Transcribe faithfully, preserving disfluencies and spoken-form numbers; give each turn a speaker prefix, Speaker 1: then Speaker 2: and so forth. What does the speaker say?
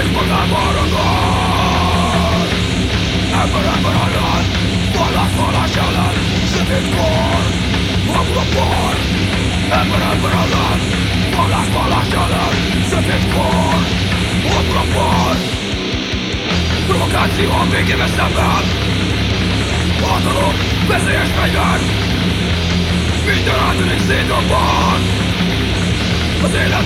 Speaker 1: és magában ragad. Ember ember ellen, vallás vallás ellen, sötétkor, magul a por. Ember ember ellen, vallás vallás ellen, sötétkor, magul a por. Provokáció a végével szemben, hatalom, veszélyes fegyver. Minden átűnik szétrobban. Az élet